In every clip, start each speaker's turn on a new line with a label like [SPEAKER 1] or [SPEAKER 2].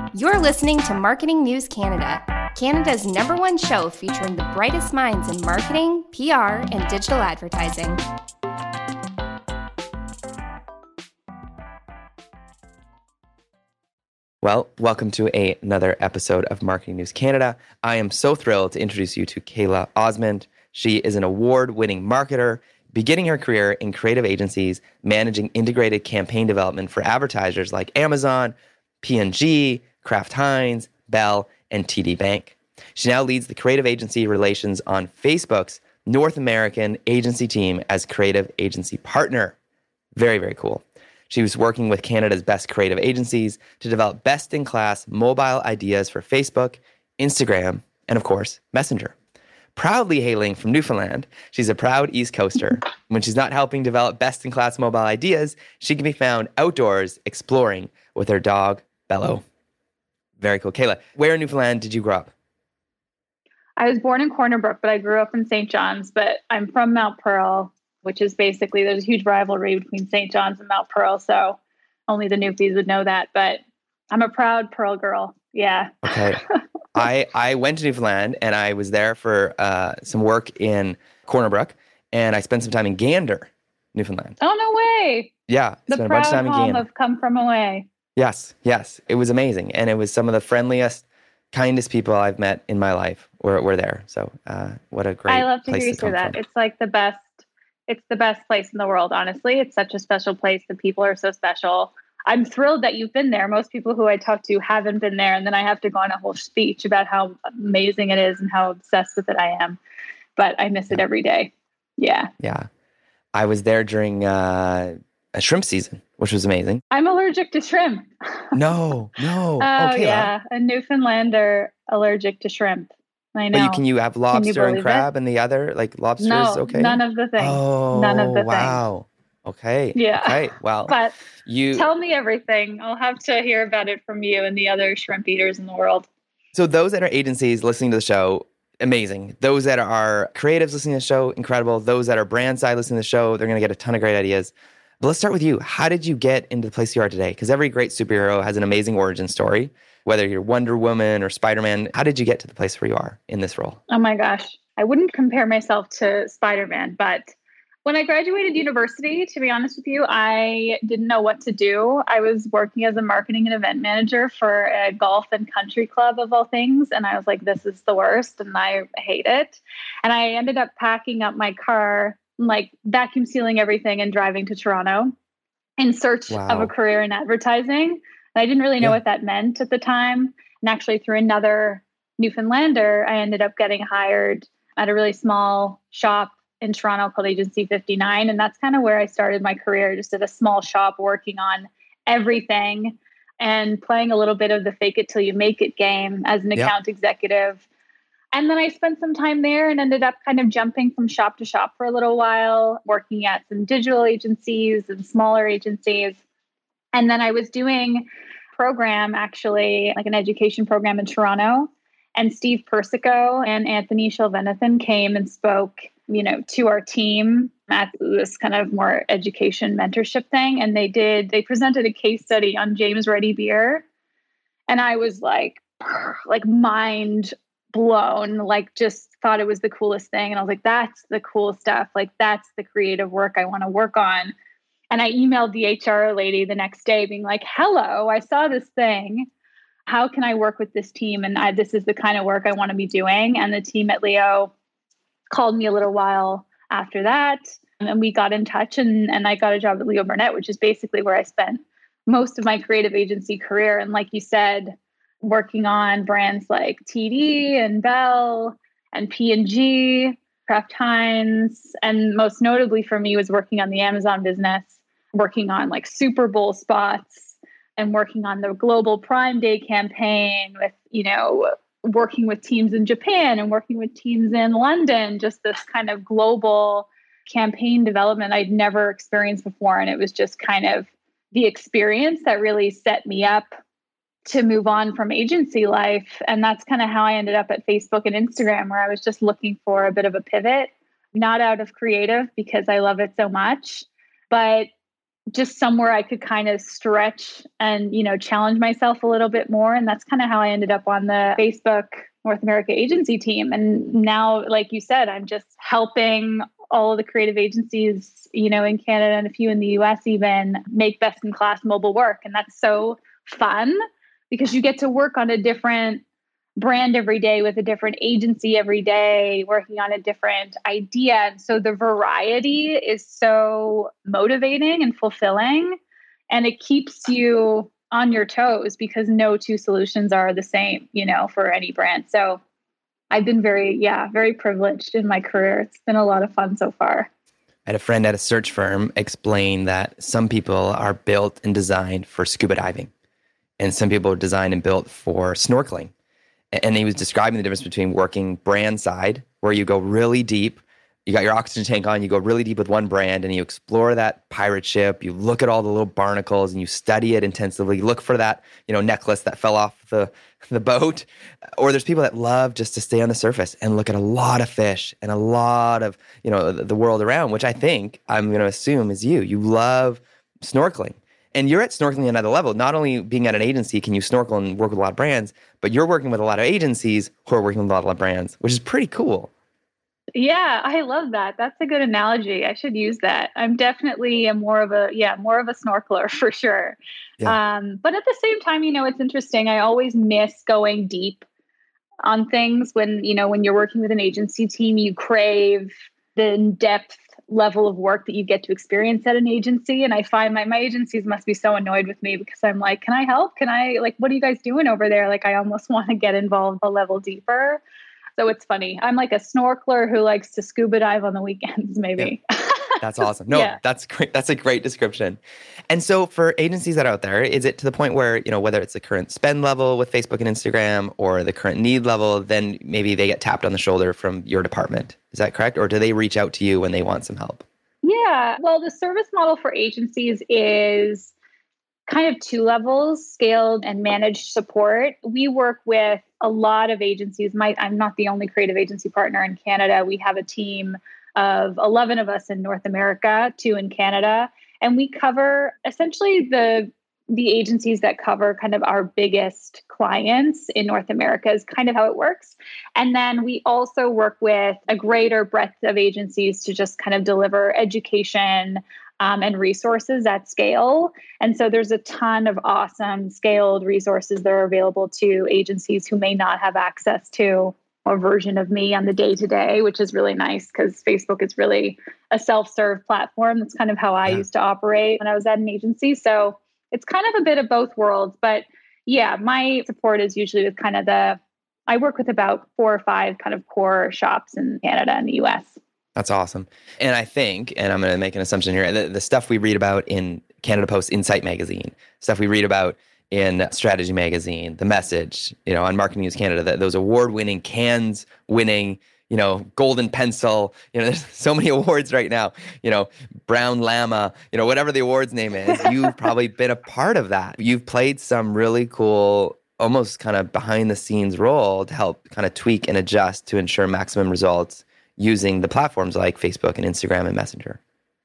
[SPEAKER 1] You're listening to Marketing News Canada, Canada's #1 show featuring the brightest minds in marketing, PR, and digital advertising.
[SPEAKER 2] Well, welcome to another episode of Marketing News Canada. I am so thrilled to introduce you to Kayla Osmond. She is an award-winning marketer, beginning her career in creative agencies, managing integrated campaign development for advertisers like Amazon, P&G, Kraft Heinz, Bell, and TD Bank. She now leads the creative agency relations on Facebook's North American agency team as creative agency partner. Very, very cool. She was working with Canada's best creative agencies to develop best-in-class mobile ideas for Facebook, Instagram, and of course, Messenger. Proudly hailing from Newfoundland, she's a proud East Coaster. When she's not helping develop best-in-class mobile ideas, she can be found outdoors exploring with her dog, Bello. Very cool. Kayla, where in Newfoundland did you grow up?
[SPEAKER 3] I was born in Corner Brook, but I grew up in St. John's, but I'm from Mount Pearl, which is basically, there's a huge rivalry between St. John's and Mount Pearl, so only the Newfies would know that, but I'm a proud Pearl girl. Yeah.
[SPEAKER 2] Okay. I went to Newfoundland, and I was there for some work in Corner Brook, and I spent some time in Gander, Newfoundland.
[SPEAKER 3] Oh, no way.
[SPEAKER 2] Yeah.
[SPEAKER 3] The proud home of Come From Away.
[SPEAKER 2] Yes. It was amazing, and it was some of the friendliest, kindest people I've met in my life were there. So what a great
[SPEAKER 3] I love to
[SPEAKER 2] place
[SPEAKER 3] hear you
[SPEAKER 2] to come
[SPEAKER 3] say that.
[SPEAKER 2] from.
[SPEAKER 3] It's like the best. It's the best place in the world, honestly. It's such a special place. The people are so special. I'm thrilled that you've been there. Most people who I talk to haven't been there. And then I have to go on a whole speech about how amazing it is and how obsessed with it I am. But I miss it every day. Yeah.
[SPEAKER 2] Yeah. I was there during a shrimp season, which was amazing.
[SPEAKER 3] I'm allergic to shrimp.
[SPEAKER 2] No.
[SPEAKER 3] Oh,
[SPEAKER 2] Okay,
[SPEAKER 3] yeah. A Newfoundlander allergic to shrimp. I know.
[SPEAKER 2] But can you have lobster and
[SPEAKER 3] believe
[SPEAKER 2] crab and the other? Like lobster
[SPEAKER 3] No,
[SPEAKER 2] is okay?
[SPEAKER 3] none of the things.
[SPEAKER 2] Oh,
[SPEAKER 3] None of the
[SPEAKER 2] wow. Okay.
[SPEAKER 3] Yeah.
[SPEAKER 2] Okay. Well,
[SPEAKER 3] But
[SPEAKER 2] you
[SPEAKER 3] tell me everything. I'll have to hear about it from you and the other shrimp eaters in the world.
[SPEAKER 2] So those that are agencies listening to the show, amazing. Those that are creatives listening to the show, incredible. Those that are brand side listening to the show, they're going to get a ton of great ideas. But let's start with you. How did you get into the place you are today? Because every great superhero has an amazing origin story. Whether you're Wonder Woman or Spider-Man, how did you get to the place where you are in this role?
[SPEAKER 3] Oh my gosh. I wouldn't compare myself to Spider-Man, but when I graduated university, to be honest with you, I didn't know what to do. I was working as a marketing and event manager for a golf and country club of all things. And I was like, this is the worst and I hate it. And I ended up packing up my car, like vacuum sealing everything and driving to Toronto in search of a career in advertising. And I didn't really know what that meant at the time. And actually through another Newfoundlander, I ended up getting hired at a really small shop in Toronto called Agency 59. And that's kind of where I started my career, just at a small shop working on everything and playing a little bit of the fake it till you make it game as an account executive. And then I spent some time there and ended up kind of jumping from shop to shop for a little while, working at some digital agencies and smaller agencies. And then I was doing a program, actually, like an education program in Toronto. And Steve Persico and Anthony Shelvenathan came and spoke, to our team at this kind of more education mentorship thing. And they presented a case study on James Ready beer. And I was like mind blown, like just thought it was the coolest thing. And I was like, that's the cool stuff. Like that's the creative work I want to work on. And I emailed the HR lady the next day being like, hello, I saw this thing. How can I work with this team? And this is the kind of work I want to be doing. And the team at Leo called me a little while after that. And we got in touch and I got a job at Leo Burnett, which is basically where I spent most of my creative agency career. And like you said, working on brands like TD and Bell and P&G, Kraft Heinz. And most notably for me was working on the Amazon business, working on like Super Bowl spots and working on the global Prime Day campaign with, working with teams in Japan and working with teams in London, just this kind of global campaign development I'd never experienced before. And it was just kind of the experience that really set me up to move on from agency life. And that's kind of how I ended up at Facebook and Instagram, where I was just looking for a bit of a pivot, not out of creative because I love it so much, but just somewhere I could kind of stretch and, challenge myself a little bit more. And that's kind of how I ended up on the Facebook North America agency team. And now, like you said, I'm just helping all of the creative agencies, in Canada and a few in the US even make best in class mobile work. And that's so fun because you get to work on a different brand every day with a different agency every day, working on a different idea. And so the variety is so motivating and fulfilling, and it keeps you on your toes because no two solutions are the same, for any brand. So I've been very privileged in my career. It's been a lot of fun so far.
[SPEAKER 2] I had a friend at a search firm explain that some people are built and designed for scuba diving, and some people are designed and built for snorkeling. And he was describing the difference between working brand side, where you go really deep, you got your oxygen tank on, you go really deep with one brand, and you explore that pirate ship, you look at all the little barnacles, and you study it intensively, you look for that, necklace that fell off the boat. Or there's people that love just to stay on the surface and look at a lot of fish and a lot of, the world around, which I think, I'm going to assume is you. You love snorkeling. And you're at snorkeling at another level. Not only being at an agency can you snorkel and work with a lot of brands, but you're working with a lot of agencies who are working with a lot of brands, which is pretty cool.
[SPEAKER 3] Yeah, I love that. That's a good analogy. I should use that. I'm definitely more of a snorkeler for sure.
[SPEAKER 2] Yeah.
[SPEAKER 3] But at the same time, it's interesting. I always miss going deep on things when you're working with an agency team, you crave the in-depth level of work that you get to experience at an agency. And I find my agencies must be so annoyed with me because I'm like, can I help? What are you guys doing over there? I almost want to get involved a level deeper. So it's funny. I'm like a snorkeler who likes to scuba dive on the weekends, maybe.
[SPEAKER 2] Yeah. That's awesome. No, That's great. That's a great description. And so for agencies that are out there, is it to the point where, whether it's the current spend level with Facebook and Instagram or the current need level, then maybe they get tapped on the shoulder from your department? Is that correct? Or do they reach out to you when they want some help?
[SPEAKER 3] Yeah. Well, the service model for agencies is kind of two levels, scaled and managed support. We work with a lot of agencies. I'm not the only creative agency partner in Canada. We have a team of 11 of us in North America, 2 in Canada, and we cover essentially the agencies that cover kind of our biggest clients in North America is kind of how it works. And then we also work with a greater breadth of agencies to just kind of deliver education and resources at scale. And so there's a ton of awesome scaled resources that are available to agencies who may not have access to a version of me on the day-to-day, which is really nice because Facebook is really a self-serve platform. That's kind of how I used to operate when I was at an agency. So it's kind of a bit of both worlds. But yeah, my support is usually with kind of I work with about 4 or 5 kind of core shops in Canada and the US.
[SPEAKER 2] That's awesome. And I think, and I'm going to make an assumption here, the stuff we read about in Canada Post Insight magazine, stuff we read about in Strategy magazine, The Message, on Marketing News Canada, those award-winning, Cannes-winning, Golden Pencil, there's so many awards right now, Brown Llama, whatever the award's name is, you've probably been a part of that. You've played some really cool, almost kind of behind the scenes role to help kind of tweak and adjust to ensure maximum results using the platforms like Facebook and Instagram and Messenger.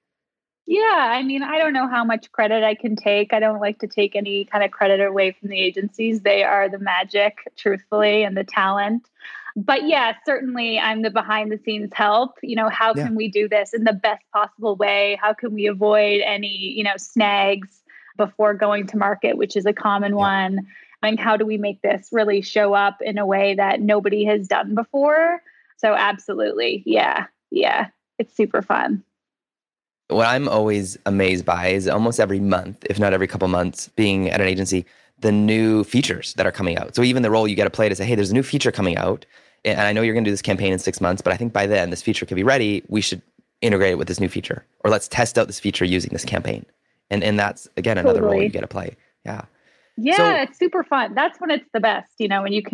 [SPEAKER 3] Yeah, I mean, I don't know how much credit I can take. I don't like to take any kind of credit away from the agencies. They are the magic, truthfully, and the talent. But yeah, certainly I'm the behind the scenes help. How can we do this in the best possible way? How can we avoid any, snags before going to market, which is a common one? And how do we make this really show up in a way that nobody has done before? So absolutely. Yeah. It's super fun.
[SPEAKER 2] What I'm always amazed by is almost every month, if not every couple months, being at an agency, the new features that are coming out. So even the role you get to play to say, hey, there's a new feature coming out. And I know you're going to do this campaign in 6 months, but I think by then this feature could be ready. We should integrate it with this new feature, or let's test out this feature using this campaign. And that's, again, another role you get to play. Yeah.
[SPEAKER 3] Yeah, it's super fun. That's when it's the best, when you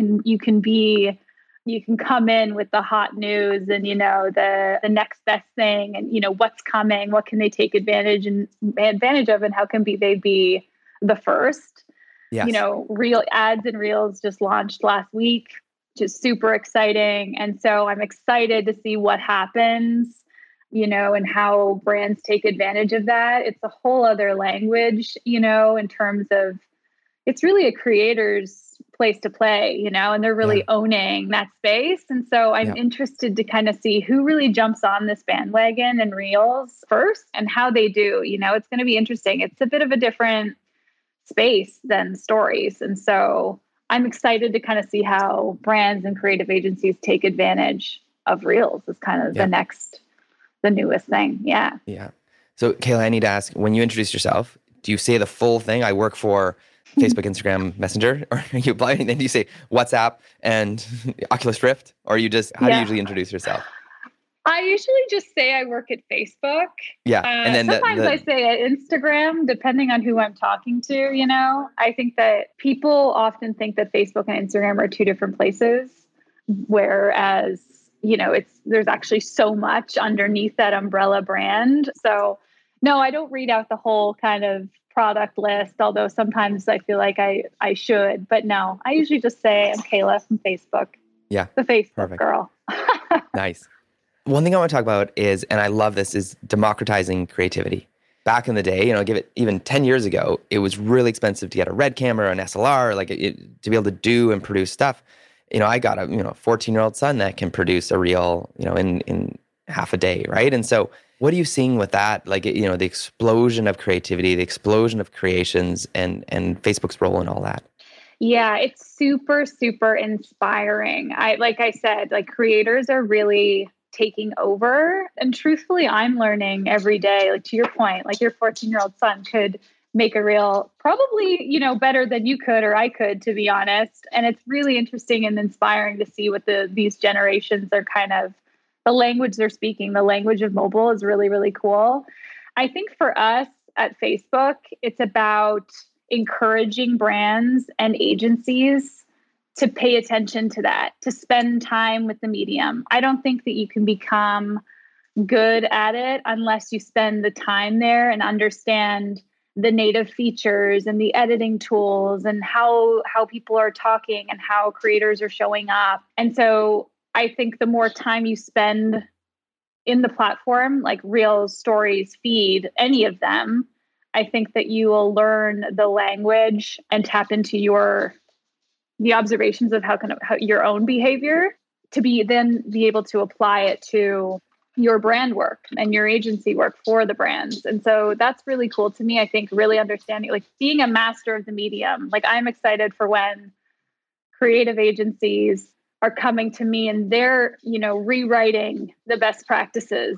[SPEAKER 3] can come in with the hot news and, the next best thing and, what's coming, what can they take advantage of, and how can they be the first.
[SPEAKER 2] Yes.
[SPEAKER 3] Reel ads and reels just launched last week, just super exciting. And so I'm excited to see what happens and how brands take advantage of that. It's a whole other language, in terms of it's really a creator's place to play, and they're really owning that space. And so I'm interested to kind of see who really jumps on this bandwagon and Reels first and how they do. It's going to be interesting. It's a bit of a different space than stories. And so I'm excited to kind of see how brands and creative agencies take advantage of Reels as kind of the newest thing. Yeah.
[SPEAKER 2] Yeah. So Kayla, I need to ask, when you introduce yourself, do you say the full thing? I work for Facebook, Instagram, Messenger, or are you applying? Then do you say WhatsApp and Oculus Rift, or you just, how do you usually introduce yourself?
[SPEAKER 3] I usually just say I work at Facebook.
[SPEAKER 2] Yeah. And then
[SPEAKER 3] sometimes I say at Instagram, depending on who I'm talking to, I think that people often think that Facebook and Instagram are two different places, whereas, there's actually so much underneath that umbrella brand. So no, I don't read out the whole kind of product list, although sometimes I feel like I should, but no, I usually just say I'm Kayla from Facebook.
[SPEAKER 2] Yeah.
[SPEAKER 3] The Facebook girl.
[SPEAKER 2] Nice. One thing I want to talk about is, and I love this, is democratizing creativity. Back in the day, give it even 10 years ago, it was really expensive to get a Red camera, an SLR, to be able to do and produce stuff. I got a 14-year-old son that can produce a reel, in half a day, right? And so what are you seeing with that? The explosion of creativity, the explosion of creations and Facebook's role in all that.
[SPEAKER 3] Yeah, it's super, super inspiring. Like I said, creators are really taking over. And truthfully, I'm learning every day, to your point, your 14-year-old son could make a reel probably, better than you could or I could, to be honest. And it's really interesting and inspiring to see what these generations are kind of, the language they're speaking. The language of mobile is really, really cool. I think for us at Facebook, it's about encouraging brands and agencies to pay attention to that, to spend time with the medium. I don't think that you can become good at it unless you spend the time there and understand the native features and the editing tools and how people are talking and how creators are showing up. And so I think the more time you spend in the platform, like Reels, Stories, Feed, any of them, I think that you will learn the language and tap into the observations of how your own behavior to be able to apply it to your brand work and your agency work for the brands. And so that's really cool to me. I think really understanding, being a master of the medium, I'm excited for when creative agencies are coming to me and they're, rewriting the best practices,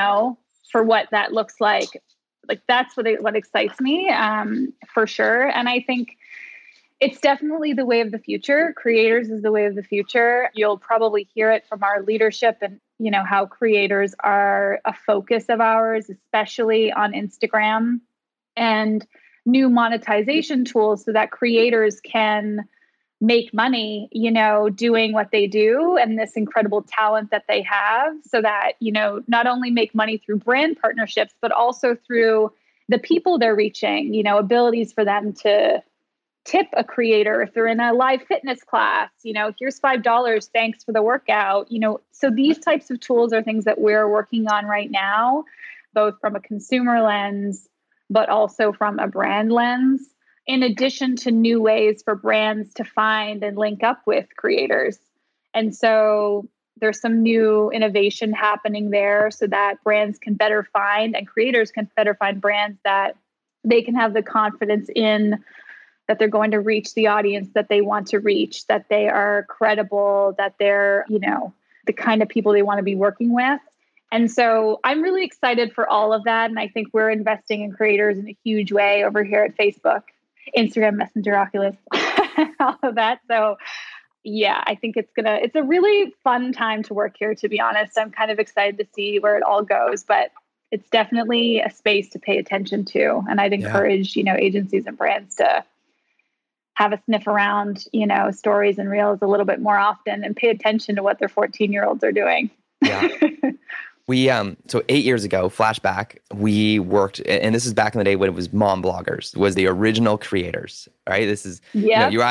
[SPEAKER 3] for what that looks like. That's what excites me, for sure. And I think it's definitely the way of the future. Creators is the way of the future. You'll probably hear it from our leadership and, how creators are a focus of ours, especially on Instagram, and new monetization tools so that creators can make money, doing what they do and this incredible talent that they have, so that, not only make money through brand partnerships, but also through the people they're reaching, abilities for them to tip a creator if they're in a live fitness class, here's $5, thanks for the workout, so these types of tools are things that we're working on right now, both from a consumer lens, but also from a brand lens, in addition to new ways for brands to find and link up with creators. And so there's some new innovation happening there so that brands can better find and creators can better find brands that they can have the confidence in, that they're going to reach the audience that they want to reach, that they are credible, that they're, the kind of people they want to be working with. And so I'm really excited for all of that. And I think we're investing in creators in a huge way over here at Facebook, Instagram, Messenger, Oculus, all of that. So yeah, I think it's a really fun time to work here, to be honest. I'm kind of excited to see where it all goes, but it's definitely a space to pay attention to. And I'd encourage, agencies and brands to have a sniff around, stories and reels a little bit more often and pay attention to what their 14-year-olds are doing. Yeah.
[SPEAKER 2] We, so 8 years ago, flashback, we worked, and this is back in the day when it was mom bloggers, was the original creators, right? This is, you're either,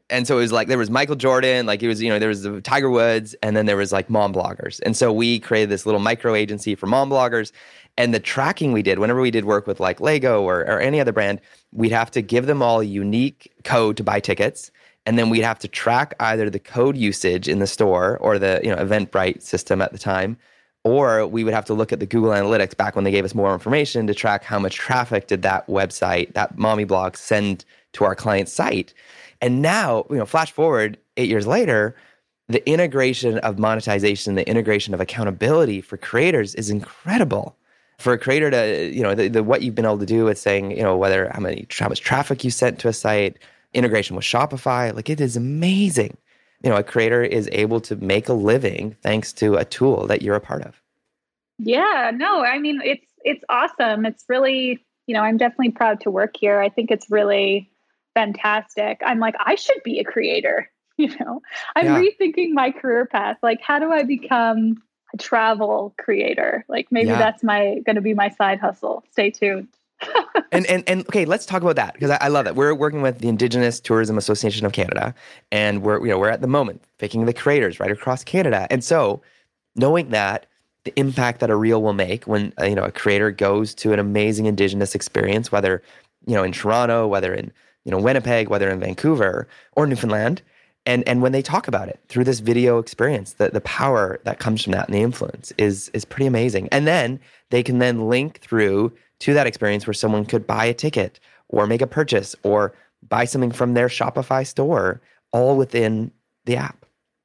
[SPEAKER 2] And so it was like, there was Michael Jordan, like it was, there was the Tiger Woods, and then there was like mom bloggers. And so we created this little micro agency for mom bloggers. And the tracking we did, whenever we did work with like Lego or any other brand, we'd have to give them all a unique code to buy tickets. And then we'd have to track either the code usage in the store or the Eventbrite system at the time, or we would have to look at the Google Analytics back when they gave us more information to track how much traffic did that website, that mommy blog, send to our client's site. And now, flash forward 8 years later, the integration of monetization, the integration of accountability for creators is incredible. For a creator to, what you've been able to do with saying, whether how much traffic you sent to a site, integration with Shopify, like it is amazing. A creator is able to make a living thanks to a tool that you're a part of.
[SPEAKER 3] Yeah, no, I mean, it's awesome. It's really, I'm definitely proud to work here. I think it's really fantastic. I'm like, I should be a creator, I'm rethinking my career path. Like, how do I become a travel creator? Like maybe that's going to be my side hustle. Stay tuned.
[SPEAKER 2] and okay, let's talk about that because I love that. We're working with the Indigenous Tourism Association of Canada, and we're at the moment picking the creators right across Canada. And so, knowing that the impact that a reel will make when a creator goes to an amazing Indigenous experience, whether in Toronto, whether in Winnipeg, whether in Vancouver or Newfoundland, and when they talk about it through this video experience, the power that comes from that and the influence is pretty amazing. And then they can then link through to that experience where someone could buy a ticket or make a purchase or buy something from their Shopify store, all within the app.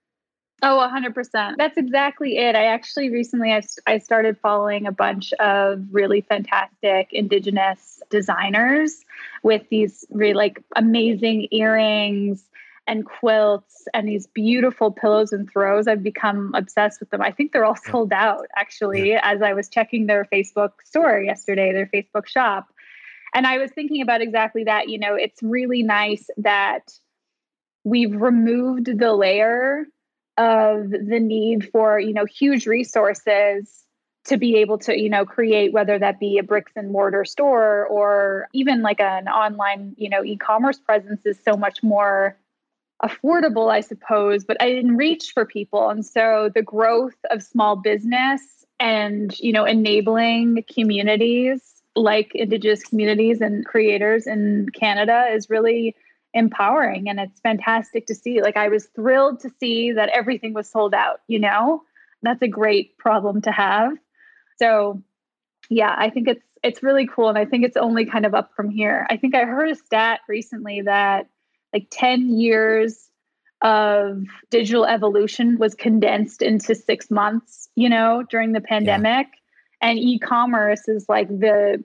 [SPEAKER 3] Oh, 100%. That's exactly it. I actually recently, I started following a bunch of really fantastic Indigenous designers with these really like amazing earrings and quilts and these beautiful pillows and throws. I've become obsessed with them. I think they're all sold out, actually, as I was checking their Facebook store yesterday, their Facebook shop. And I was thinking about exactly that. It's really nice that we've removed the layer of the need for, huge resources to be able to, create, whether that be a bricks and mortar store or even like an online, e-commerce presence is so much more affordable, I suppose, but I didn't reach for people. And so the growth of small business and, enabling communities like Indigenous communities and creators in Canada is really empowering. And it's fantastic to see. Like, I was thrilled to see that everything was sold out, that's a great problem to have. So yeah, I think it's really cool. And I think it's only kind of up from here. I think I heard a stat recently that like 10 years of digital evolution was condensed into 6 months, during the pandemic. Yeah. And e-commerce is like the,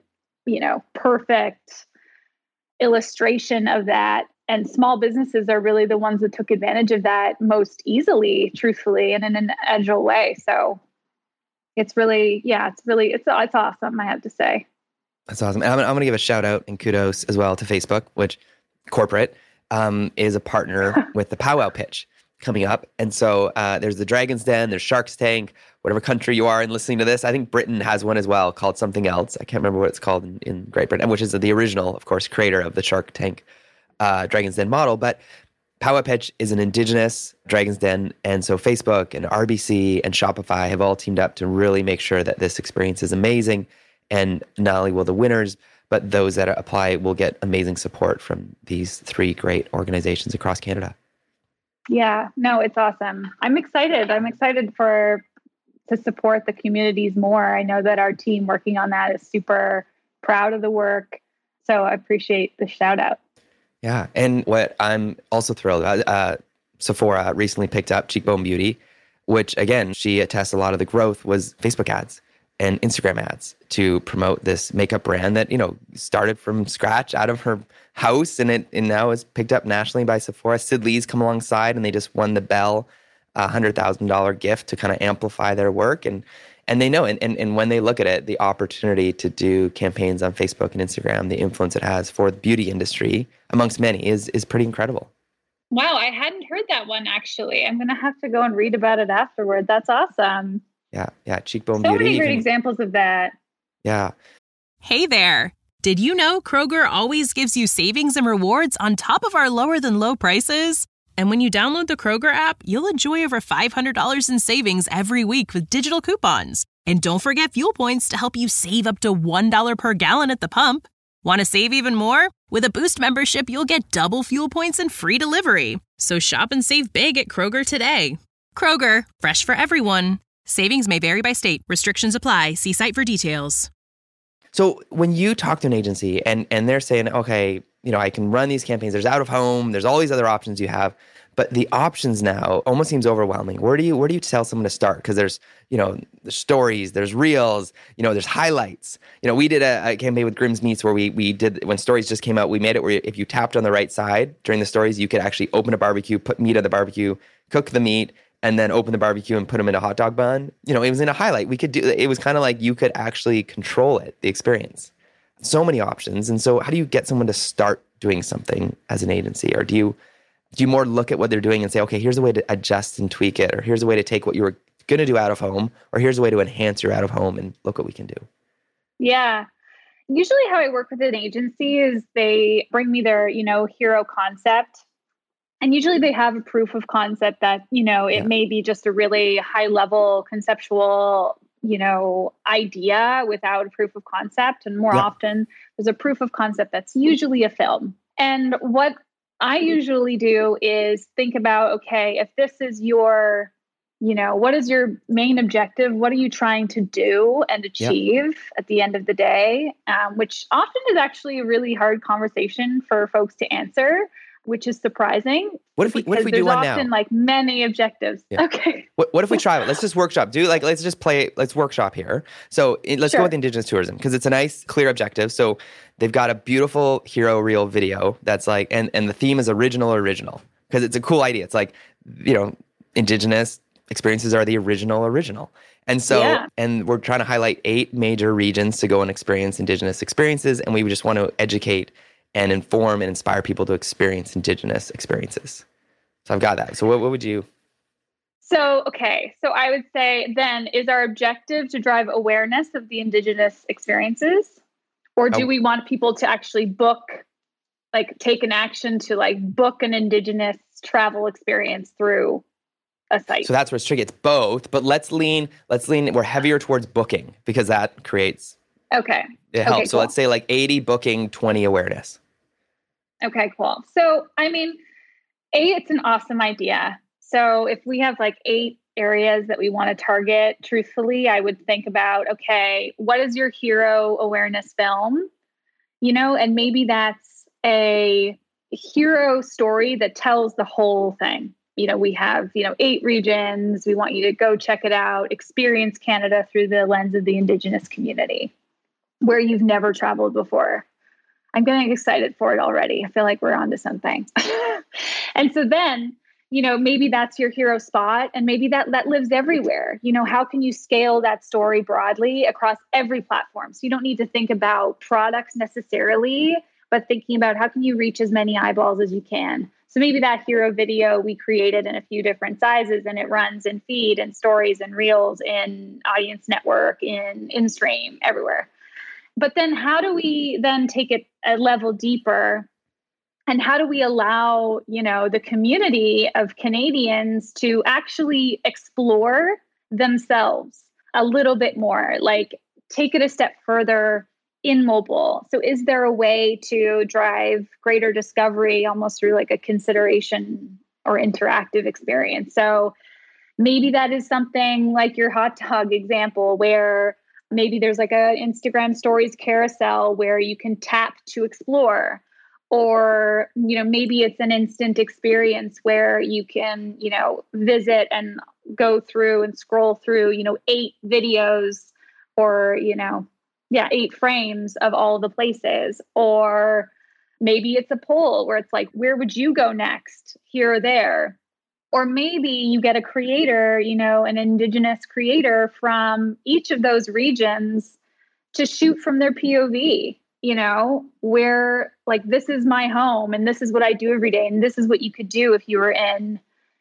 [SPEAKER 3] perfect illustration of that. And small businesses are really the ones that took advantage of that most easily, truthfully, and in an agile way. So it's really, it's awesome, I have to say.
[SPEAKER 2] That's awesome. And I'm going to give a shout out and kudos as well to Facebook, which corporate is a partner with the Powwow Pitch coming up. And so there's the Dragon's Den, there's Shark's Tank, whatever country you are in listening to this. I think Britain has one as well called something else. I can't remember what it's called in Great Britain, which is the original, of course, creator of the Shark Tank Dragon's Den model. But Powwow Pitch is an Indigenous Dragon's Den. And so Facebook and RBC and Shopify have all teamed up to really make sure that this experience is amazing. And not only will the winners, but those that apply will get amazing support from these 3 great organizations across Canada.
[SPEAKER 3] Yeah, no, it's awesome. I'm excited. To support the communities more. I know that our team working on that is super proud of the work. So I appreciate the shout out.
[SPEAKER 2] Yeah. And what I'm also thrilled about, Sephora recently picked up Cheekbone Beauty, which again, she attests a lot of the growth was Facebook ads and Instagram ads to promote this makeup brand that, started from scratch out of her house and now is picked up nationally by Sephora. Sid Lee's come alongside and they just won the Bell $100,000 gift to kind of amplify their work. And they know, and when they look at it, the opportunity to do campaigns on Facebook and Instagram, the influence it has for the beauty industry, amongst many, is pretty incredible.
[SPEAKER 3] Wow, I hadn't heard that one, actually. I'm going to have to go and read about it afterward. That's awesome.
[SPEAKER 2] Yeah, Cheekbone
[SPEAKER 3] Beauty.
[SPEAKER 2] So
[SPEAKER 3] many great examples of that.
[SPEAKER 2] Yeah.
[SPEAKER 4] Hey there. Did you know Kroger always gives you savings and rewards on top of our lower than low prices? And when you download the Kroger app, you'll enjoy over $500 in savings every week with digital coupons. And don't forget fuel points to help you save up to $1 per gallon at the pump. Want to save even more? With a Boost membership, you'll get double fuel points and free delivery. So shop and save big at Kroger today. Kroger, fresh for everyone. Savings may vary by state. Restrictions apply. See site for details.
[SPEAKER 2] So when you talk to an agency and they're saying, okay, I can run these campaigns, there's out of home, there's all these other options you have, but the options now almost seems overwhelming. Where do you tell someone to start? Because there's stories, there's reels, there's highlights. We did a campaign with Grimm's Meats where we did, when stories just came out, we made it where if you tapped on the right side during the stories, you could actually open a barbecue, put meat on the barbecue, cook the meat, and then open the barbecue and put them in a hot dog bun. It was in a highlight. It was kind of like you could actually control it, the experience. So many options. And so how do you get someone to start doing something as an agency? Or do you more look at what they're doing and say, okay, here's a way to adjust and tweak it, or here's a way to take what you were going to do out of home, or here's a way to enhance your out of home and look what we can do?
[SPEAKER 3] Yeah. Usually how I work with an agency is they bring me their, hero concept. And usually they have a proof of concept that, it may be just a really high level conceptual, idea without a proof of concept. And more often there's a proof of concept that's usually a film. And what I usually do is think about, okay, if this is your, what is your main objective? What are you trying to do and achieve at the end of the day? Which often is actually a really hard conversation for folks to answer, which is surprising.
[SPEAKER 2] What if we do one now? There's
[SPEAKER 3] often many objectives. Yeah. Okay.
[SPEAKER 2] What if we try it? Let's just workshop. Let's workshop here. So let's go with Indigenous tourism because it's a nice, clear objective. So they've got a beautiful hero reel video that's and the theme is original because it's a cool idea. It's Indigenous experiences are the original. And so, and we're trying to highlight 8 major regions to go and experience Indigenous experiences. And we just want to educate and inform and inspire people to experience Indigenous experiences. So I've got that. So what would you?
[SPEAKER 3] So I would say then, is our objective to drive awareness of the Indigenous experiences? Or do we want people to actually book, take an action to book an Indigenous travel experience through a site?
[SPEAKER 2] So that's where it's tricky. It's both, but let's lean, we're heavier towards booking because that creates...
[SPEAKER 3] Okay.
[SPEAKER 2] It helps.
[SPEAKER 3] Okay,
[SPEAKER 2] so let's say 80 booking, 20 awareness.
[SPEAKER 3] Okay, cool. So, it's an awesome idea. So if we have 8 areas that we want to target, truthfully, I would think about, okay, what is your hero awareness film? And maybe that's a hero story that tells the whole thing. We have, 8 regions. We want you to go check it out, experience Canada through the lens of the Indigenous community, where you've never traveled before. I'm getting excited for it already. I feel like we're onto something. And so then, maybe that's your hero spot, and maybe that lives everywhere. How can you scale that story broadly across every platform? So you don't need to think about products necessarily, but thinking about how can you reach as many eyeballs as you can. So maybe that hero video we created in a few different sizes, and it runs in feed and stories and reels in Audience Network, in InStream, everywhere. But then how do we then take it a level deeper? And how do we allow, the community of Canadians to actually explore themselves a little bit more, take it a step further in mobile? So is there a way to drive greater discovery almost through a consideration or interactive experience? So maybe that is something like your hot dog example, where maybe there's an Instagram stories carousel where you can tap to explore, or, maybe it's an instant experience where you can, visit and go through and scroll through, 8 videos or, 8 frames of all the places. Or maybe it's a poll where it's where would you go next, here or there? Or maybe you get a creator, an Indigenous creator from each of those regions to shoot from their POV, where this is my home and this is what I do every day. And this is what you could do if you were in,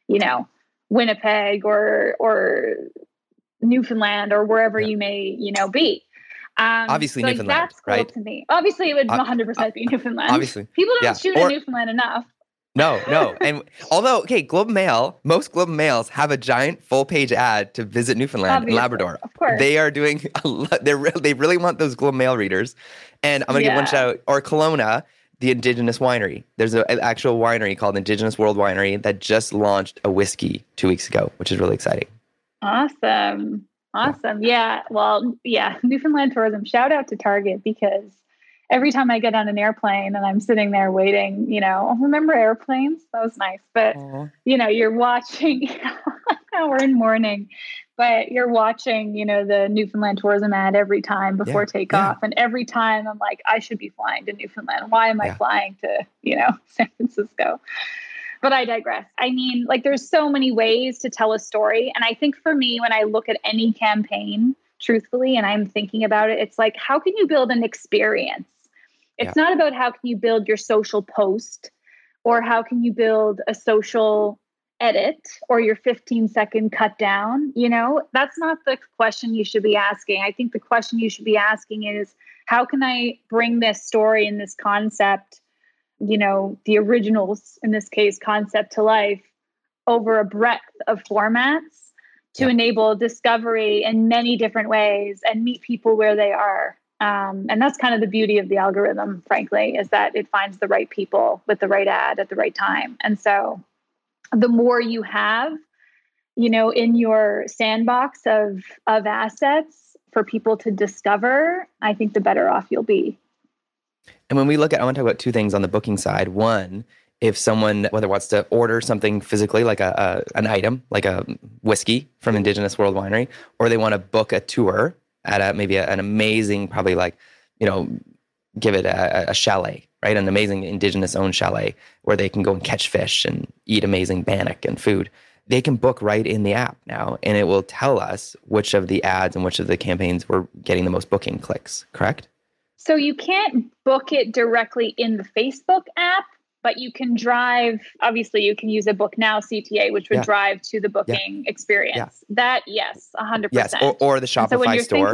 [SPEAKER 3] Winnipeg or Newfoundland or wherever you may, be.
[SPEAKER 2] Obviously, Newfoundland,
[SPEAKER 3] that's cool
[SPEAKER 2] right?
[SPEAKER 3] to me. Obviously, it would 100% be Newfoundland.
[SPEAKER 2] Obviously.
[SPEAKER 3] People don't shoot in Newfoundland enough.
[SPEAKER 2] No. And although, okay, most Globe and Mails have a giant full-page ad to visit Newfoundland
[SPEAKER 3] Obviously,
[SPEAKER 2] and Labrador.
[SPEAKER 3] of course.
[SPEAKER 2] They are doing they really want those Globe and Mail readers. And I'm going to give one shout out. Or Kelowna, the Indigenous Winery. There's an actual winery called Indigenous World Winery that just launched a whiskey 2 weeks ago, which is really exciting.
[SPEAKER 3] Awesome. Yeah. Well, yeah. Newfoundland tourism. Shout out to Target, because every time I get on an airplane and I'm sitting there waiting, remember airplanes? That was nice. But, you're watching, now we're in mourning, but you're watching, the Newfoundland tourism ad every time before takeoff. And every time I'm like, I should be flying to Newfoundland. Why am I flying to, San Francisco? But I digress. I mean, there's so many ways to tell a story. And I think for me, when I look at any campaign, truthfully, and I'm thinking about it, it's like, how can you build an experience? It's not about how can you build your social post, or how can you build a social edit, or your 15-second cut down. That's not the question you should be asking. I think the question you should be asking is, how can I bring this story and this concept, the originals, in this case, concept, to life over a breadth of formats to enable discovery in many different ways and meet people where they are. And that's kind of the beauty of the algorithm, frankly, is that it finds the right people with the right ad at the right time. And so the more you have, in your sandbox of assets for people to discover, I think the better off you'll be.
[SPEAKER 2] And when we look at, I want to talk about two things on the booking side. One, if someone, whether wants to order something physically, like an item, like a whiskey from Indigenous World Winery, or they want to book a tour at maybe an amazing, probably give it a chalet, right? An amazing Indigenous-owned chalet where they can go and catch fish and eat amazing bannock and food. They can book right in the app now, and it will tell us which of the ads and which of the campaigns were getting the most booking clicks, correct?
[SPEAKER 3] So you can't book it directly in the Facebook app, but you can drive, obviously you can use a Book Now CTA, which would drive to the booking experience. That, yes, 100%.
[SPEAKER 2] Yes, or the Shopify store.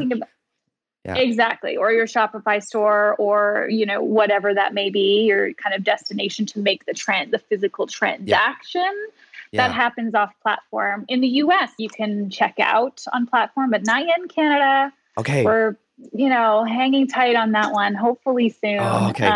[SPEAKER 3] Exactly. Or your Shopify store, or, whatever that may be, your kind of destination to make the physical transaction that happens off platform. In the US, you can check out on platform, but not yet in Canada.
[SPEAKER 2] Okay.
[SPEAKER 3] We're, hanging tight on that one. Hopefully soon.
[SPEAKER 2] Oh, okay.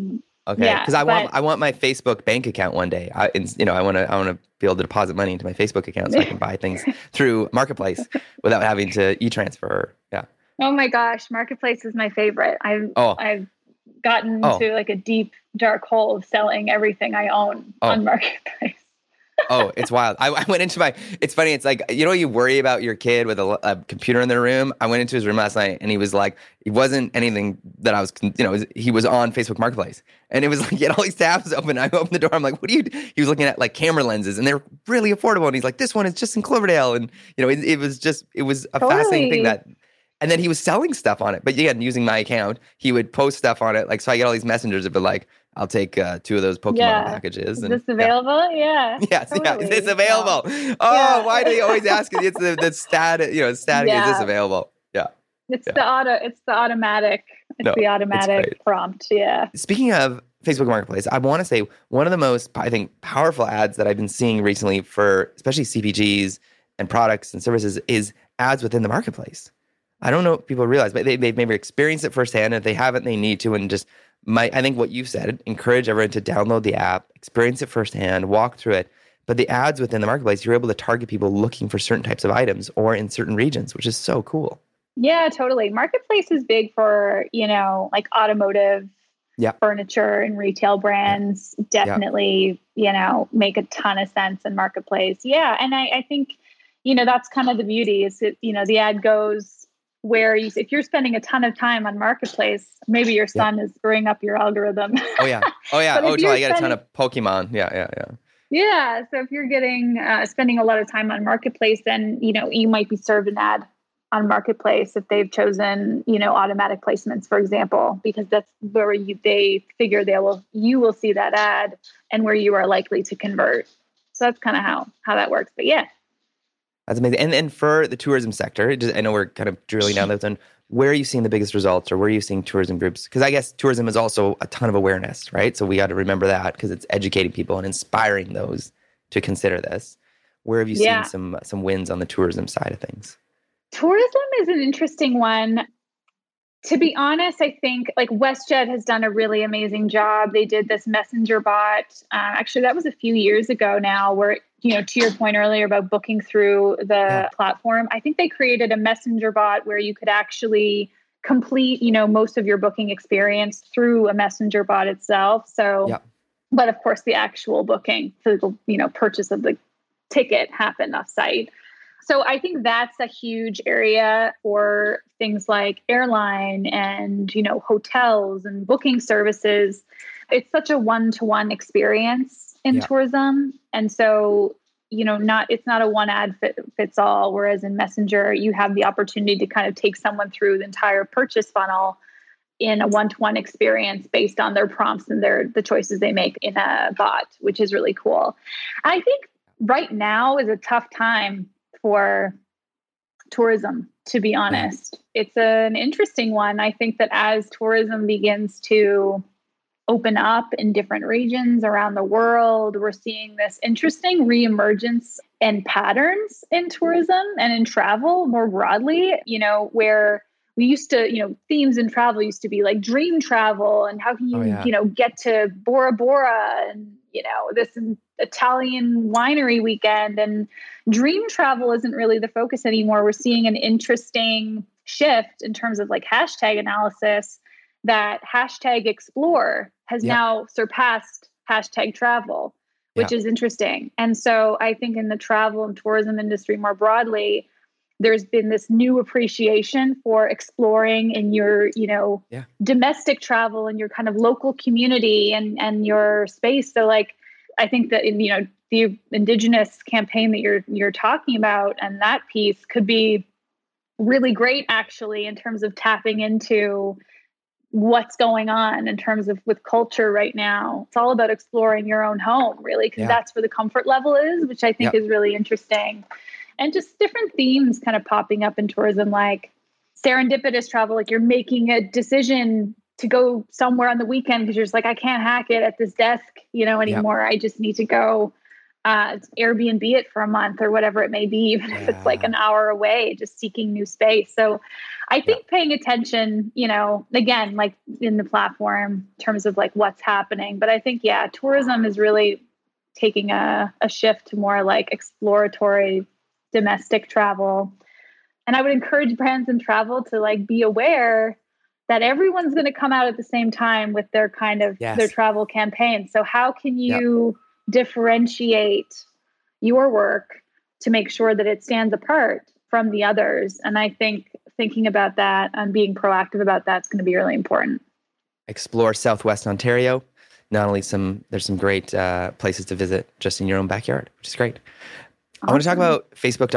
[SPEAKER 2] Okay. Because I want my Facebook bank account one day. I want to be able to deposit money into my Facebook account so I can buy things through Marketplace without having to e-transfer. Yeah.
[SPEAKER 3] Oh my gosh, Marketplace is my favorite. I've gotten into a deep dark hole of selling everything I own on Marketplace.
[SPEAKER 2] Oh, it's wild. I went into it's funny. It's like, you worry about your kid with a computer in their room. I went into his room last night and he was like, it wasn't anything that I was, he was on Facebook Marketplace. And it was like, he had all these tabs open. I opened the door. I'm like, what do you do? He was looking at camera lenses and they're really affordable. And he's like, this one is just in Cloverdale. And, it was a fascinating thing that, and then he was selling stuff on it. But again, using my account, he would post stuff on it. So I get all these messengers that be like, I'll take 2 of those Pokemon packages.
[SPEAKER 3] Is this available? Yeah.
[SPEAKER 2] Yes. Totally. Yeah. Is this available? Oh, why do they always ask? It's the static. Static. Is this available? Yeah.
[SPEAKER 3] It's the automatic. It's the automatic prompt. Yeah.
[SPEAKER 2] Speaking of Facebook Marketplace, I want to say one of the most, I think, powerful ads that I've been seeing recently for especially CPGs and products and services is ads within the marketplace. I don't know if people realize, but they've maybe experienced it firsthand. And if they haven't, they need to. And just I think what you've said, encourage everyone to download the app, experience it firsthand, walk through it. But the ads within the marketplace, you're able to target people looking for certain types of items or in certain regions, which is so cool.
[SPEAKER 3] Yeah, totally. Marketplace is big for, automotive, furniture and retail brands. Definitely, make a ton of sense in Marketplace. Yeah. And I think, that's kind of the beauty is that, the ad goes where if you're spending a ton of time on Marketplace, maybe your son is screwing up your algorithm.
[SPEAKER 2] Oh yeah. Until I get a ton of Pokemon. Yeah.
[SPEAKER 3] Yeah. So if you're getting spending a lot of time on Marketplace, then you might be served an ad on Marketplace if they've chosen automatic placements, for example, because that's where they figure you will see that ad and where you are likely to convert. So that's kind of how that works. But yeah.
[SPEAKER 2] That's amazing. And for the tourism sector, I know we're kind of drilling down those. Where are you seeing the biggest results, or where are you seeing tourism groups? Because I guess tourism is also a ton of awareness, right? So we got to remember that, because it's educating people and inspiring those to consider this. Where have you seen some wins on the tourism side of things?
[SPEAKER 3] Tourism is an interesting one. To be honest, I think like WestJet has done a really amazing job. They did this messenger bot. Actually, that was a few years ago now, where, to your point earlier about booking through the platform, I think they created a messenger bot where you could actually complete, most of your booking experience through a messenger bot itself. So, but of course, the actual booking, physical, purchase of the ticket happened off site. So I think that's a huge area for things like airline and, hotels and booking services. It's such a one-to-one experience in tourism. And so, it's not a one ad fits all. Whereas in Messenger, you have the opportunity to kind of take someone through the entire purchase funnel in a one-to-one experience based on their prompts and the choices they make in a bot, which is really cool. I think right now is a tough time for tourism, to be honest. It's an interesting one. I think that as tourism begins to open up in different regions around the world, we're seeing this interesting reemergence and patterns in tourism and in travel more broadly, where we used to, themes in travel used to be like dream travel and how can you, get to Bora Bora and, this Italian winery weekend. And dream travel isn't really the focus anymore. We're seeing an interesting shift in terms of like hashtag analysis, that hashtag explore has now surpassed hashtag travel, which is interesting. And so I think in the travel and tourism industry more broadly, there's been this new appreciation for exploring in your, domestic travel and your kind of local community and your space. So like, I think that, the Indigenous campaign that you're talking about and that piece could be really great actually in terms of tapping into what's going on in terms of with culture right now. It's all about exploring your own home, really, because that's where the comfort level is, which I think is really interesting. And just different themes kind of popping up in tourism, like serendipitous travel, like you're making a decision to go somewhere on the weekend because you're just like, I can't hack it at this desk, anymore. I just need to go Airbnb it for a month or whatever it may be, even if it's like an hour away, just seeking new space. So I think paying attention, again, like in the platform in terms of like what's happening. But I think, tourism is really taking a shift to more like exploratory domestic travel. And I would encourage brands in travel to like be aware that everyone's going to come out at the same time with their kind of their travel campaign. So how can you differentiate your work to make sure that it stands apart from the others? And I think thinking about that and being proactive about that's going to be really important.
[SPEAKER 2] Explore Southwest Ontario. Not only there's some great places to visit just in your own backyard, which is great. Awesome. I want to talk about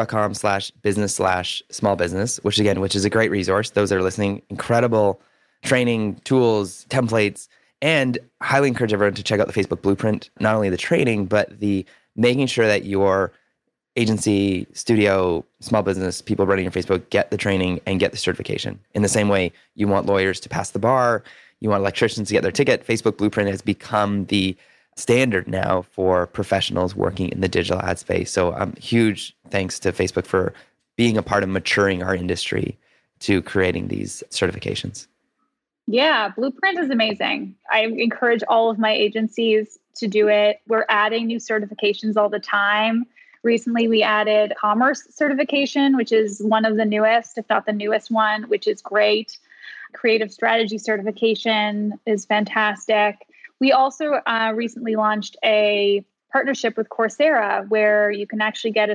[SPEAKER 2] facebook.com/business/small business, which is a great resource. Those that are listening, incredible training, tools, templates, and highly encourage everyone to check out the Facebook Blueprint, not only the training, but the making sure that your agency, studio, small business, people running your Facebook get the training and get the certification. In the same way you want lawyers to pass the bar, you want electricians to get their ticket, Facebook Blueprint has become the standard now for professionals working in the digital ad space. So huge thanks to Facebook for being a part of maturing our industry to creating these certifications.
[SPEAKER 3] Yeah, Blueprint is amazing. I encourage all of my agencies to do it. We're adding new certifications all the time. Recently, we added commerce certification, which is one of the newest, if not the newest one, which is great. Creative strategy certification is fantastic. We also recently launched a partnership with Coursera where you can actually get a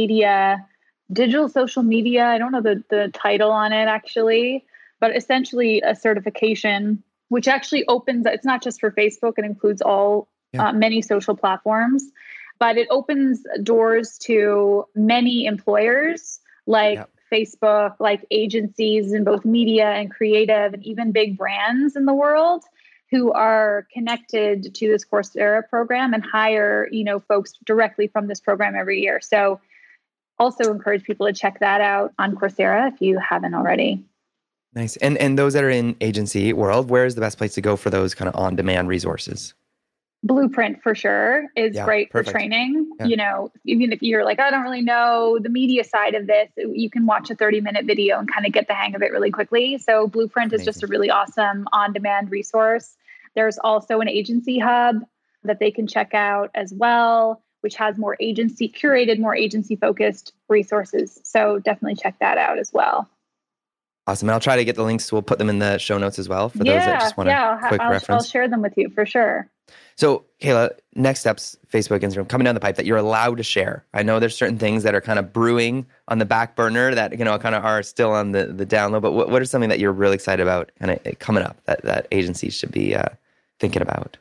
[SPEAKER 3] digital social media. I don't know the title on it actually, but essentially a certification, which actually it's not just for Facebook, it includes all many social platforms, but it opens doors to many employers like Facebook, like agencies in both media and creative, and even big brands in the world who are connected to this Coursera program and hire, folks directly from this program every year. So also encourage people to check that out on Coursera if you haven't already.
[SPEAKER 2] Nice. And those that are in agency world, where is the best place to go for those kind of on-demand resources?
[SPEAKER 3] Blueprint for sure is great
[SPEAKER 2] perfect.
[SPEAKER 3] for training.
[SPEAKER 2] Yeah.
[SPEAKER 3] Even if you're like, I don't really know the media side of this, you can watch a 30-minute video and kind of get the hang of it really quickly. So Blueprint is just a really awesome on-demand resource. There's also an agency hub that they can check out as well, which has more curated, more agency-focused resources. So definitely check that out as well.
[SPEAKER 2] Awesome. And I'll try to get the links. We'll put them in the show notes as well for those that just want a quick reference.
[SPEAKER 3] I'll share them with you for sure.
[SPEAKER 2] So, Kayla, next steps, Facebook, Instagram, coming down the pipe that you're allowed to share. I know there's certain things that are kind of brewing on the back burner that, kind of are still on the download, but what are something that you're really excited about kind of coming up that agencies should be thinking about?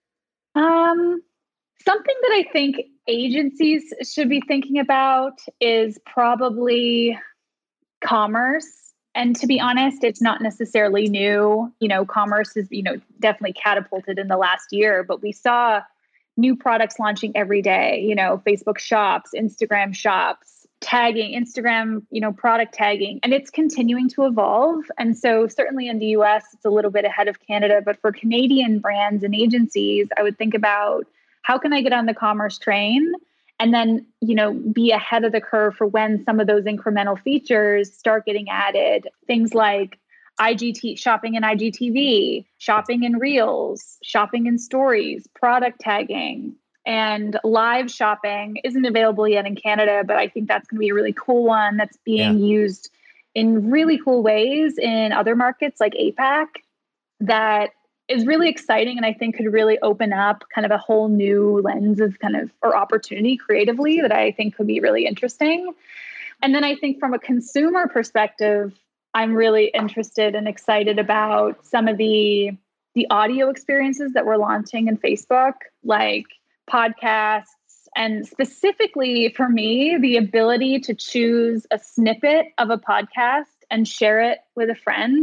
[SPEAKER 3] Something that I think agencies should be thinking about is probably commerce. And to be honest, it's not necessarily new. Commerce is, definitely catapulted in the last year, but we saw new products launching every day, Facebook shops, Instagram shops, tagging, Instagram, product tagging, and it's continuing to evolve. And so certainly in the US, it's a little bit ahead of Canada, but for Canadian brands and agencies, I would think about how can I get on the commerce train? And then, be ahead of the curve for when some of those incremental features start getting added. Things like shopping in IGTV, shopping in Reels, shopping in Stories, product tagging, and live shopping isn't available yet in Canada, but I think that's going to be a really cool one that's being used in really cool ways in other markets like APAC that is really exciting and I think could really open up kind of a whole new lens of or opportunity creatively that I think could be really interesting. And then I think from a consumer perspective, I'm really interested and excited about some of the audio experiences that we're launching in Facebook, like podcasts, and specifically for me, the ability to choose a snippet of a podcast and share it with a friend.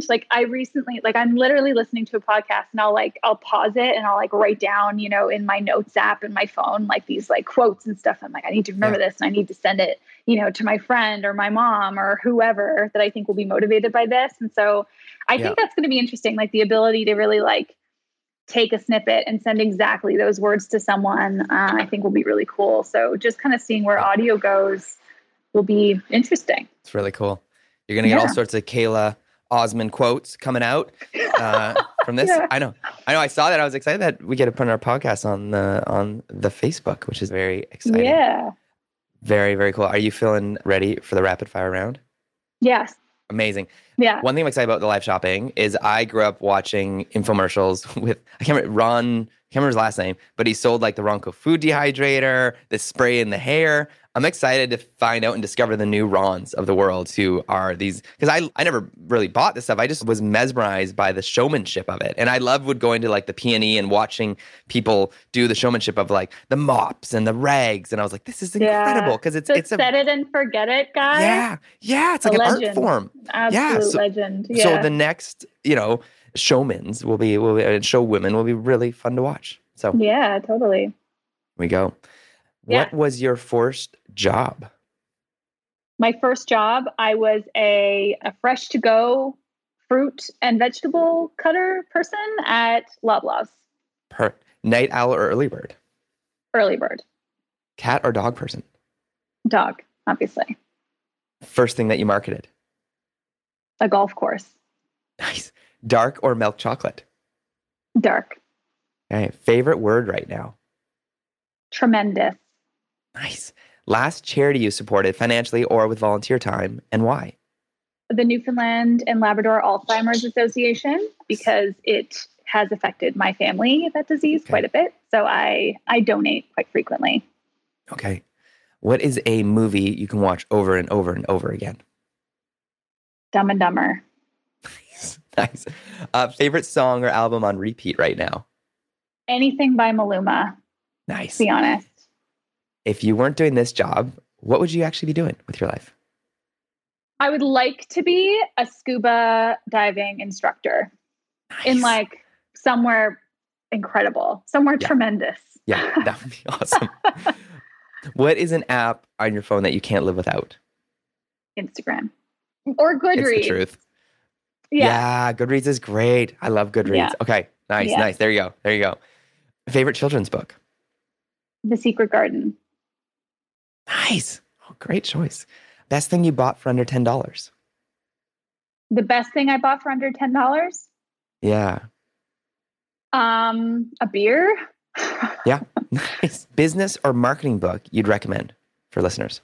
[SPEAKER 3] I'm literally listening to a podcast and I'll pause it and I'll write down, in my notes app in my phone, these quotes and stuff. I'm like, I need to remember this and I need to send it, to my friend or my mom or whoever that I think will be motivated by this. And so I think that's going to be interesting. The ability to really take a snippet and send exactly those words to someone, I think will be really cool. So just kind of seeing where audio goes will be interesting.
[SPEAKER 2] It's really cool. You're going to get all sorts of Kayla Osmond quotes coming out from this. Yeah. I know. I saw that. I was excited that we get to put our podcast on the Facebook, which is very exciting.
[SPEAKER 3] Yeah.
[SPEAKER 2] Very, very cool. Are you feeling ready for the rapid fire round?
[SPEAKER 3] Yes.
[SPEAKER 2] Amazing.
[SPEAKER 3] Yeah.
[SPEAKER 2] One thing I'm excited about the live shopping is I grew up watching infomercials with, I can't remember his last name, but he sold the Ronco food dehydrator, the spray in the hair. I'm excited to find out and discover the new Rons of the world who are these, because I never really bought this stuff. I just was mesmerized by the showmanship of it. And I would go into the P&E and watching people do the showmanship of the mops and the rags. And I was like, this is incredible because it's a
[SPEAKER 3] set it and forget it guy.
[SPEAKER 2] Yeah. It's like an art form.
[SPEAKER 3] Absolute legend. Yeah.
[SPEAKER 2] So the next, showmans will be showwomen will be really fun to watch. So
[SPEAKER 3] yeah, totally.
[SPEAKER 2] Here we go.
[SPEAKER 3] Yeah.
[SPEAKER 2] What was your first job?
[SPEAKER 3] My first job, I was a fresh to go fruit and vegetable cutter person at Loblaws.
[SPEAKER 2] Night owl or early bird?
[SPEAKER 3] Early bird.
[SPEAKER 2] Cat or dog person?
[SPEAKER 3] Dog, obviously.
[SPEAKER 2] First thing that you marketed?
[SPEAKER 3] A golf course.
[SPEAKER 2] Nice. Dark or milk chocolate?
[SPEAKER 3] Dark.
[SPEAKER 2] Okay. Favorite word right now?
[SPEAKER 3] Tremendous.
[SPEAKER 2] Nice. Last charity you supported financially or with volunteer time, and why?
[SPEAKER 3] The Newfoundland and Labrador Alzheimer's Association, because it has affected my family, that disease, quite a bit. So I donate quite frequently.
[SPEAKER 2] Okay. What is a movie you can watch over and over and over again?
[SPEAKER 3] Dumb and Dumber.
[SPEAKER 2] Nice. Favorite song or album on repeat right now?
[SPEAKER 3] Anything by Maluma.
[SPEAKER 2] Nice.
[SPEAKER 3] To be honest.
[SPEAKER 2] If you weren't doing this job, what would you actually be doing with your life?
[SPEAKER 3] I would like to be a scuba diving instructor. Nice. In somewhere incredible, somewhere tremendous.
[SPEAKER 2] Yeah, that would be awesome. What is an app on your phone that you can't live without?
[SPEAKER 3] Instagram or Goodreads.
[SPEAKER 2] It's the truth. Yeah, Goodreads is great. I love Goodreads.
[SPEAKER 3] Yeah.
[SPEAKER 2] Okay, nice. There you go. Favorite children's book?
[SPEAKER 3] The Secret Garden.
[SPEAKER 2] Nice. Oh, great choice. Best thing you bought for under $10?
[SPEAKER 3] The best thing I bought for under $10?
[SPEAKER 2] Yeah.
[SPEAKER 3] A beer.
[SPEAKER 2] Yeah. Nice. Business or marketing book you'd recommend for listeners?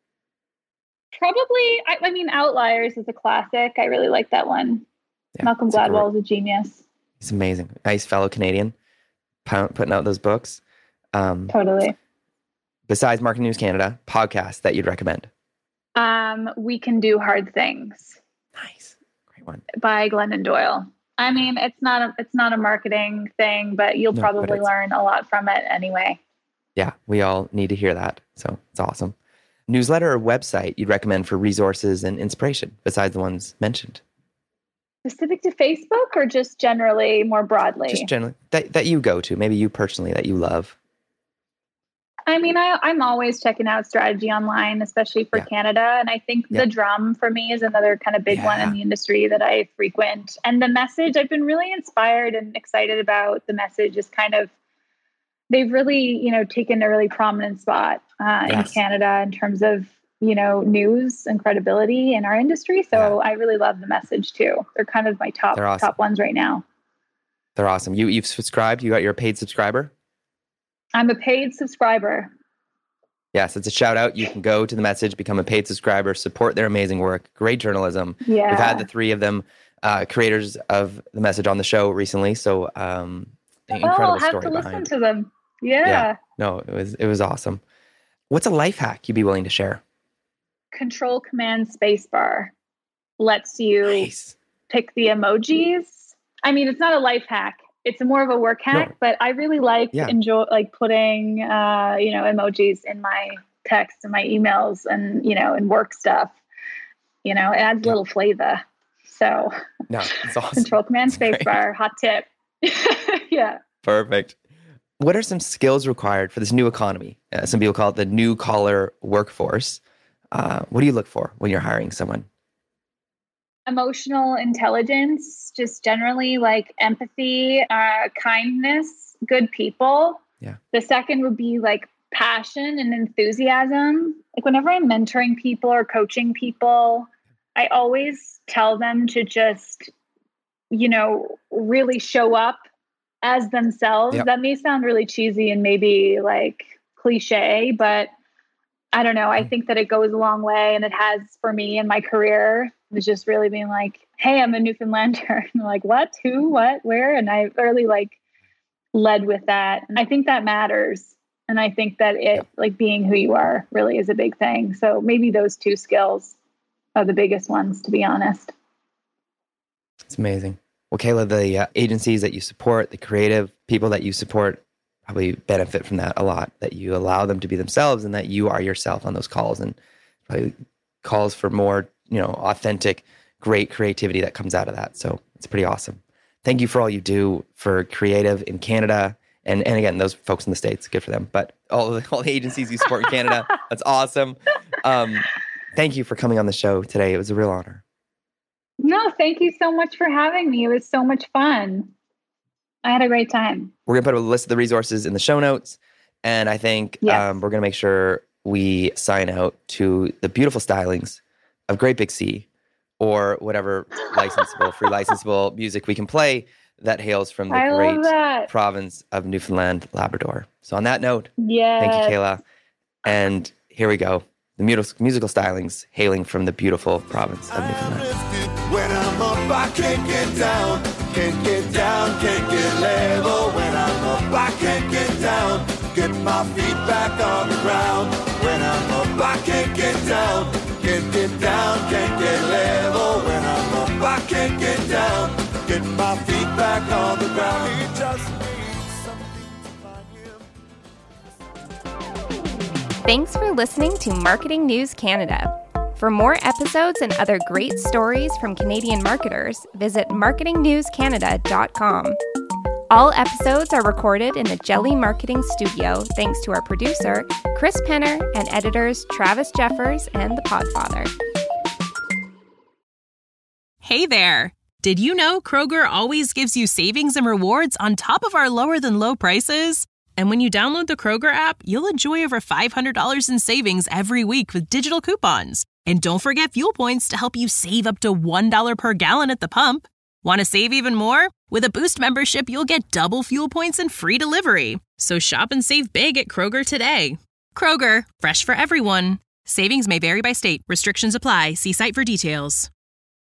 [SPEAKER 3] Probably, I mean, Outliers is a classic. I really like that one.
[SPEAKER 2] Yeah,
[SPEAKER 3] Malcolm Gladwell is a genius.
[SPEAKER 2] He's amazing. Nice fellow Canadian putting out those books.
[SPEAKER 3] Totally.
[SPEAKER 2] Besides Marketing News Canada, podcast that you'd recommend?
[SPEAKER 3] We Can Do Hard Things.
[SPEAKER 2] Nice. Great one.
[SPEAKER 3] By Glennon Doyle. I mean, it's not a marketing thing, but you'll probably learn a lot from it anyway.
[SPEAKER 2] Yeah, we all need to hear that. So it's awesome. Newsletter or website you'd recommend for resources and inspiration besides the ones mentioned?
[SPEAKER 3] Specific to Facebook or just generally more broadly?
[SPEAKER 2] Just generally that you go to, maybe you personally that you love.
[SPEAKER 3] I mean, I'm always checking out Strategy Online, especially for Canada. And I think The Drum for me is another kind of big one in the industry that I frequent. And The Message, I've been really inspired and excited about. The Message is kind of, they've really, taken a really prominent spot in Canada in terms of, news and credibility in our industry. So I really love The Message too. They're kind of my top ones right now.
[SPEAKER 2] They're awesome. You've subscribed? You got your paid subscriber?
[SPEAKER 3] I'm a paid subscriber.
[SPEAKER 2] Yes, it's a shout out. You can go to The Message, become a paid subscriber, support their amazing work. Great journalism.
[SPEAKER 3] Yeah.
[SPEAKER 2] We've had the three of them, creators of The Message, on the show recently. So incredible
[SPEAKER 3] I'll have
[SPEAKER 2] story
[SPEAKER 3] to
[SPEAKER 2] behind.
[SPEAKER 3] listen to them. Yeah.
[SPEAKER 2] No, it was awesome. What's a life hack you'd be willing to share?
[SPEAKER 3] Control Command Spacebar lets you pick the emojis. I mean, it's not a life hack. It's more of a work hack, but I really enjoy putting, emojis in my text and my emails and, and work stuff, it adds a little flavor. So
[SPEAKER 2] it's awesome.
[SPEAKER 3] Control Command Spacebar, hot tip. Yeah.
[SPEAKER 2] Perfect. What are some skills required for this new economy? Some people call it the new collar workforce. What do you look for when you're hiring someone?
[SPEAKER 3] Emotional intelligence, just generally empathy, kindness, good people.
[SPEAKER 2] Yeah.
[SPEAKER 3] The second would be passion and enthusiasm. Whenever I'm mentoring people or coaching people, I always tell them to just, really show up as themselves.
[SPEAKER 2] Yep.
[SPEAKER 3] That may sound really cheesy and maybe cliche, but I don't know. I think that it goes a long way, and it has for me in my career. It was just really being hey, I'm a Newfoundlander. And I'm what, who, what, where? And I really led with that. And I think that matters. And I think that it being who you are really is a big thing. So maybe those two skills are the biggest ones, to be honest.
[SPEAKER 2] It's amazing. Well, Kayla, the agencies that you support, the creative people that you support, probably benefit from that a lot, that you allow them to be themselves and that you are yourself on those calls, and probably calls for more, authentic, great creativity that comes out of that. So it's pretty awesome. Thank you for all you do for creative in Canada. And again, those folks in the States, good for them. But all the agencies you support in Canada, that's awesome. Thank you for coming on the show today. It was a real honor.
[SPEAKER 3] No, thank you so much for having me. It was so much fun. I had a great time.
[SPEAKER 2] We're going to put a list of the resources in the show notes. And I think we're going to make sure we sign out to the beautiful stylings of Great Big Sea, or whatever free licensable music we can play that hails from the great province of Newfoundland, Labrador. So on that note, thank you, Kayla. And here we go. The musical stylings hailing from the beautiful province of Newfoundland.
[SPEAKER 5] When I'm up, I can't get down. Can't get down, can't get level. When I'm up, I can't get down. Get my feet back on the ground. When I'm up, I can't get down. Can't get down, can't get level. When I'm up, I can't get down. Get my feet back on the ground. He just needs something to find him.
[SPEAKER 1] Thanks for listening to Marketing News Canada. For more episodes and other great stories from Canadian marketers, visit marketingnewscanada.com. All episodes are recorded in the Jelly Marketing Studio thanks to our producer, Chris Penner, and editors Travis Jeffers and The Podfather.
[SPEAKER 4] Hey there. Did you know Kroger always gives you savings and rewards on top of our lower-than-low prices? And when you download the Kroger app, you'll enjoy over $500 in savings every week with digital coupons. And don't forget fuel points to help you save up to $1 per gallon at the pump. Want to save even more? With a Boost membership, you'll get double fuel points and free delivery. So shop and save big at Kroger today. Kroger, fresh for everyone. Savings may vary by state. Restrictions apply. See site for details.